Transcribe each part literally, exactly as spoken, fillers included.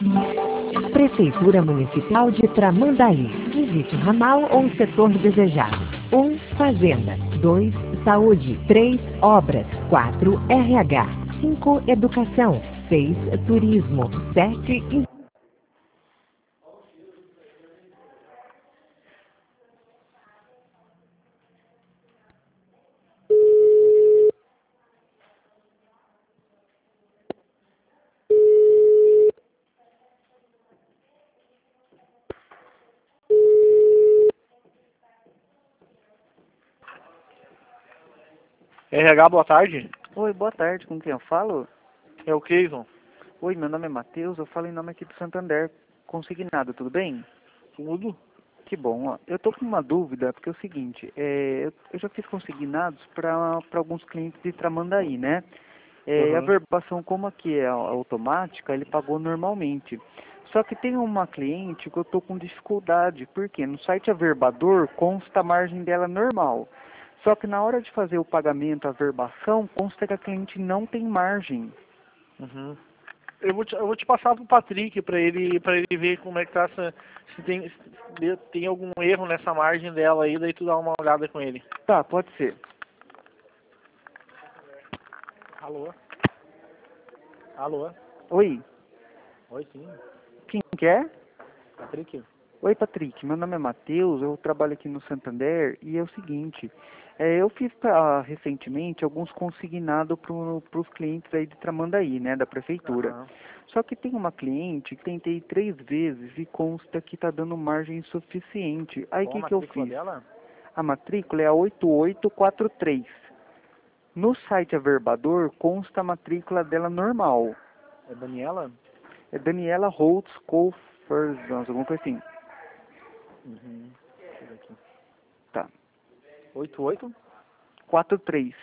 Prefeitura Municipal de Tramandaí. Visite o ramal ou o setor desejado. um. Fazenda. dois. Saúde. três. Obras. quatro. R H. cinco. Educação. seis. Turismo. sete. R H, boa tarde. Oi, boa tarde, com quem eu falo? É o Keison. Oi, meu nome é Matheus, eu falo em nome aqui do Santander Consignado, tudo bem? Tudo? Que bom, ó. Eu tô com uma dúvida, porque é o seguinte, é, eu, eu já fiz consignados para alguns clientes de Tramandaí, né? É, a Uhum. verbação, como aqui é automática, ele pagou normalmente. Só que tem uma cliente que eu tô com dificuldade, porque no site Averbador consta a margem dela normal. Só que na hora de fazer o pagamento, a verbação, consta que a cliente não tem margem. Uhum. Eu vou te, eu vou te passar pro Patrick para ele para ele ver como é que tá essa, se tem se tem algum erro nessa margem dela aí, daí tu dá uma olhada com ele. Tá, pode ser. Alô? Alô? Oi, Oi, sim. quem quer? Patrick? Oi, Patrick, meu nome é Matheus, eu trabalho aqui no Santander e é o seguinte, é, eu fiz pra, recentemente alguns consignados para os clientes aí de Tramandaí, né, da prefeitura. Aham. Só que tem uma cliente que tentei três vezes e consta que está dando margem insuficiente. Aí o Qual a que, que eu matrícula fiz? dela? A matrícula é a oito oito quatro três. No site Averbador consta a matrícula dela normal. É Daniela? É Daniela Holtz Colferzans, alguma coisa assim. Uhum. Deixa eu ver aqui. Tá. oito oito? quatro três.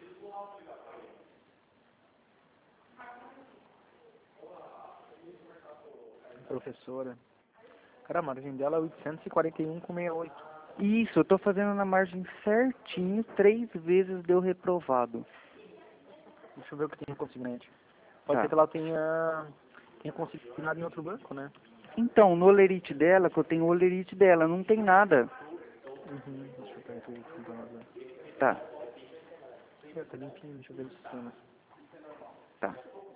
Professora. Cara, a margem dela é oitocentos e quarenta e um com sessenta e oito. Isso, eu tô fazendo na margem certinho, três vezes deu reprovado. Deixa eu ver o que tem consignante. Pode Tá. ser que ela tenha, tenha consignado em outro banco, né? Então, no olerite dela, que eu tenho o olerite dela, não tem nada. Uhum. Deixa eu pegar aqui o computador. Tá, É, tá limpinho, deixa eu ver o sistema. tá.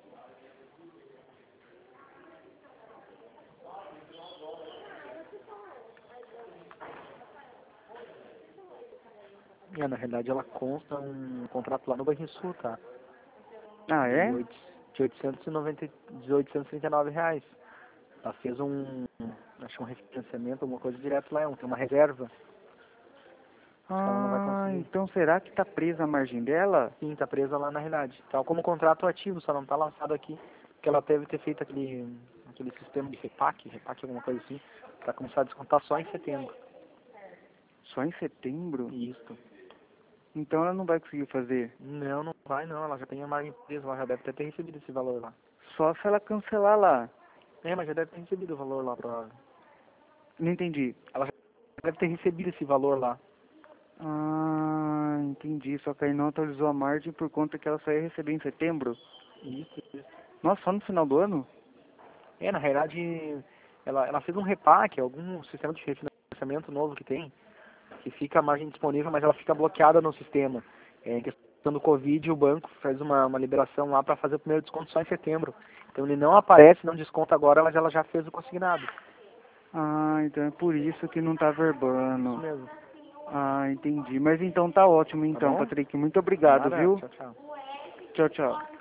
É, na realidade ela consta um contrato lá no Banrisul, tá? Ah, De, é? oito, de oitocentos e noventa, de oitocentos e trinta e nove reais. Ela fez um, acho um refinanciamento, alguma coisa direto lá, tem uma reserva. Acho que ela não vai Ah, conseguir. então será que tá presa a margem dela? Sim, tá presa lá na realidade. Tá como contrato ativo, só não tá lançado aqui. Porque ela deve ter feito aquele, aquele sistema de repack, repack alguma coisa assim, pra começar a descontar só em setembro. Só em setembro? Isso. Então ela não vai conseguir fazer. Não, não vai não, ela já tem a margem presa, ela já deve ter, ter recebido esse valor lá. Só se ela cancelar lá. É, mas já deve ter recebido o valor lá, provável. Não entendi. Ela já deve ter recebido esse valor lá. Ah, entendi. Só que aí não atualizou a margem por conta que ela só ia receber em setembro. Isso, isso. Nossa, só no final do ano? É, na realidade, ela, ela fez um repack, algum sistema de refinanciamento novo que tem, que fica a margem disponível, mas ela fica bloqueada no sistema. É, em questão do Covid, o banco faz uma, uma liberação lá para fazer o primeiro desconto só em setembro. Então ele não aparece, não desconta agora, mas ela já fez o consignado. Ah, então é por isso que não tá Isso verbando. mesmo. Ah, entendi. Mas então tá ótimo Tá então, bom? Patrick. Muito obrigado, Nada, viu? tchau, tchau. Tchau, tchau.